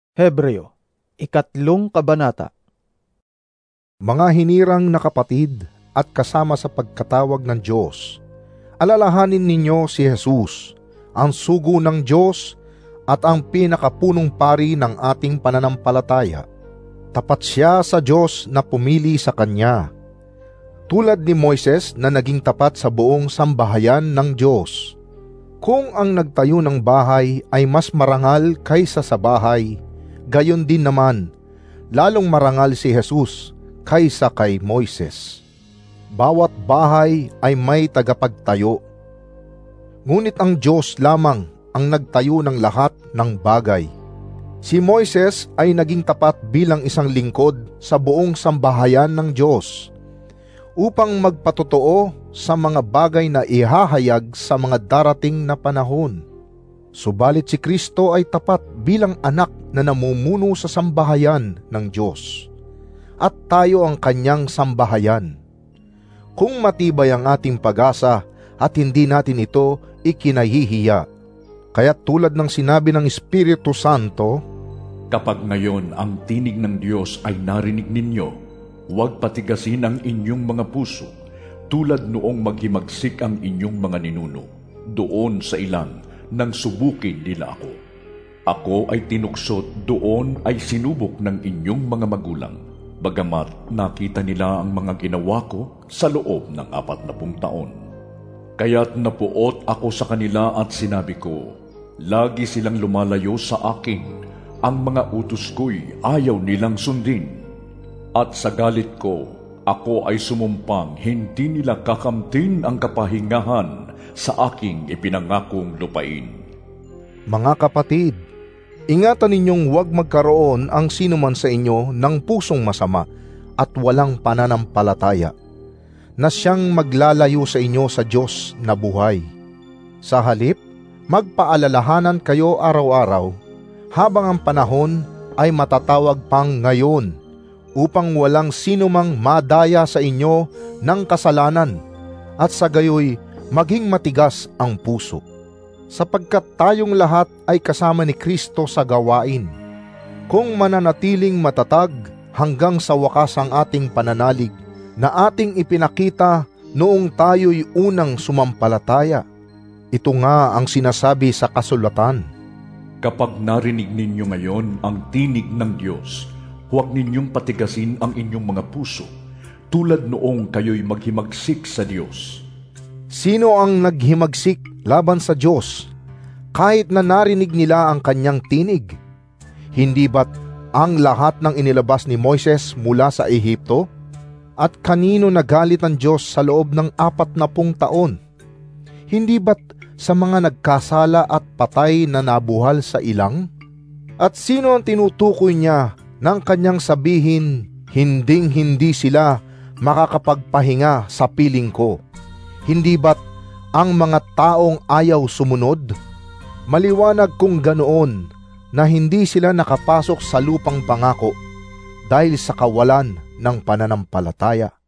Hebreo, 3 kabanata. Mga hinirang na kapatid at kasama sa pagkatawag ng Diyos, alalahanin ninyo si Jesus, ang sugo ng Diyos at ang pinakapunong pari ng ating pananampalataya. Tapat siya sa Diyos na pumili sa Kanya, tulad ni Moises na naging tapat sa buong sambahayan ng Diyos. Kung ang nagtayo ng bahay ay mas marangal kaysa sa bahay, gayon din naman, lalong marangal si Jesus kaysa kay Moises. Bawat bahay ay may tagapagtayo, ngunit ang Diyos lamang ang nagtayo ng lahat ng bagay. Si Moises ay naging tapat bilang isang lingkod sa buong sambahayan ng Diyos, upang magpatotoo sa mga bagay na ihahayag sa mga darating na panahon. Subalit si Kristo ay tapat bilang anak na namumuno sa sambahayan ng Diyos, at tayo ang kanyang sambahayan. Kung matibay ang ating pag-asa at hindi natin ito ikinahihiya, kaya tulad ng sinabi ng Espiritu Santo, kapag ngayon ang tinig ng Diyos ay narinig ninyo, huwag patigasin ang inyong mga puso, tulad noong maghimagsik ang inyong mga ninuno, doon sa ilang nang subukin nila ako. Ako ay tinuksot, doon ay sinubok ng inyong mga magulang, bagamat nakita nila ang mga ginawa ko sa loob ng 40 taon. Kaya't napuot ako sa kanila at sinabi ko, lagi silang lumalayo sa akin, ang mga utos ko'y ayaw nilang sundin. At sa galit ko, ako ay sumumpang hindi nila kakamtin ang kapahingahan sa aking ipinangakong lupain. Mga kapatid, ingatan ninyong huwag magkaroon ang sinuman sa inyo ng pusong masama at walang pananampalataya, na siyang maglalayo sa inyo sa Diyos na buhay. Sa halip, magpaalalahanan kayo araw-araw, habang ang panahon ay matatawag pang ngayon, upang walang sinumang madaya sa inyo ng kasalanan, at sa gayoy maging matigas ang puso. Sapagkat tayong lahat ay kasama ni Kristo sa gawain. Kung mananatiling matatag hanggang sa wakas ang ating pananalig na ating ipinakita noong tayo'y unang sumampalataya. Ito nga ang sinasabi sa kasulatan, kapag narinig ninyo ngayon ang tinig ng Diyos, huwag ninyong patigasin ang inyong mga puso, tulad noong kayo'y maghimagsik sa Diyos. Sino ang naghimagsik laban sa Diyos, kahit na narinig nila ang kanyang tinig? Hindi ba't ang lahat ng inilabas ni Moises mula sa Ehipto? At kanino nagalit ang Diyos sa loob ng 40 taon? Hindi ba't sa mga nagkasala at patay na nabuhal sa ilang? At sino ang tinutukoy niya nang kanyang sabihin, hinding-hindi sila makakapagpahinga sa piling ko? Hindi ba't ang mga taong ayaw sumunod? Maliwanag kung ganoon na hindi sila nakapasok sa lupang pangako dahil sa kawalan ng pananampalataya.